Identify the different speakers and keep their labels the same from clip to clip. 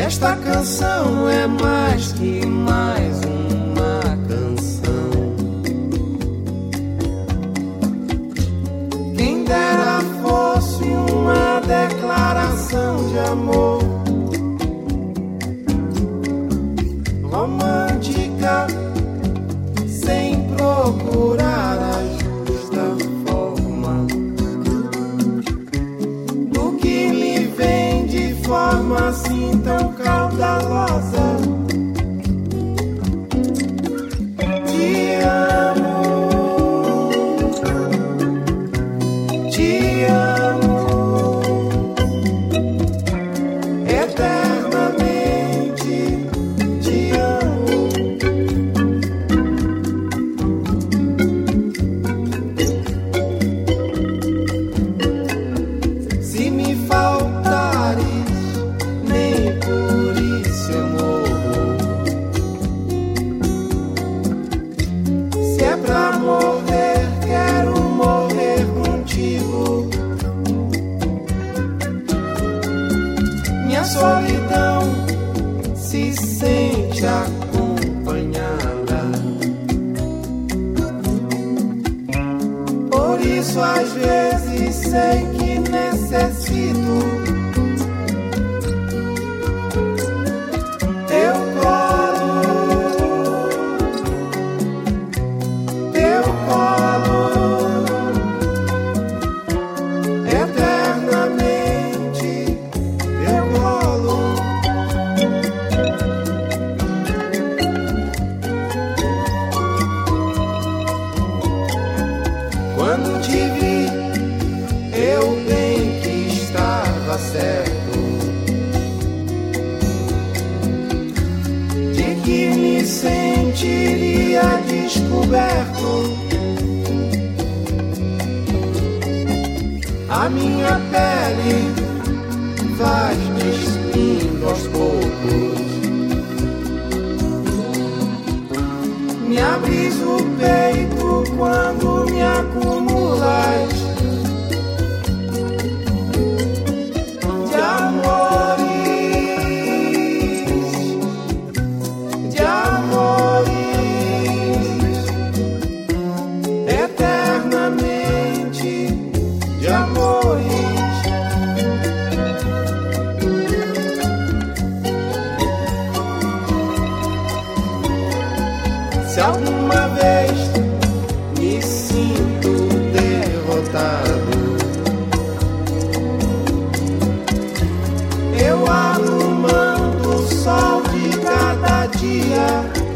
Speaker 1: Esta canção é mais que mais uma canção. Quem dera fosse uma declaração de amor romântica, sem procurar a justa forma do que me vem de forma assim tão caudalosa. Te amo, te amo eternamente, te amo. Se me faltares, nem por isso eu morro. Se é pra morrer, quero morrer contigo. Minha solidão se sente acompanhada. Por isso às vezes sei que necessito teu colo, eternamente teu colo. Quando te vi, eu bem que estava certo de que me sentiria descoberto. A minha pele vai despindo aos poucos. Me abris o peito quando me acumulas de amores, eternamente de amores. Se alguma vez me sinto derrotado, eu arrumando o sol de cada dia,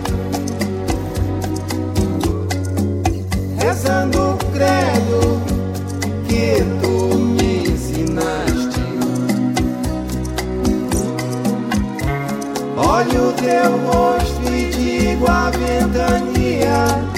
Speaker 1: rezando o credo que tu me ensinaste. Olho teu rosto e digo a ventania